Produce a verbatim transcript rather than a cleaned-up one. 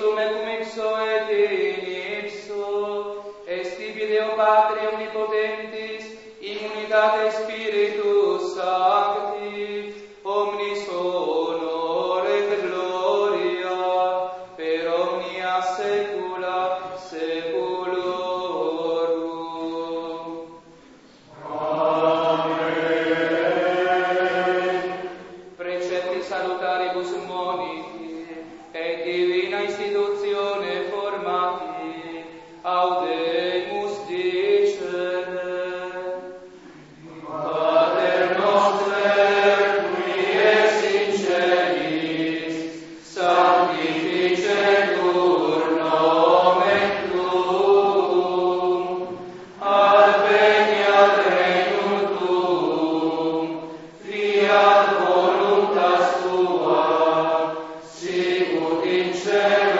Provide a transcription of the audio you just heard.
benedictum et cum ipso et in ipso, est tibi Deo Patri omnipotentis, in unitate Spiritus Sancti, omnis honor et gloria, per omnia saecula saeculorum. Amen. Precepti salutaribus moniti, et divina institutione formati, audemus dicere. Pater noster, qui es in celis, sanctificetur nomen tuum, adveniat regnum tuum, fiat voluntas tua, sicut in cielo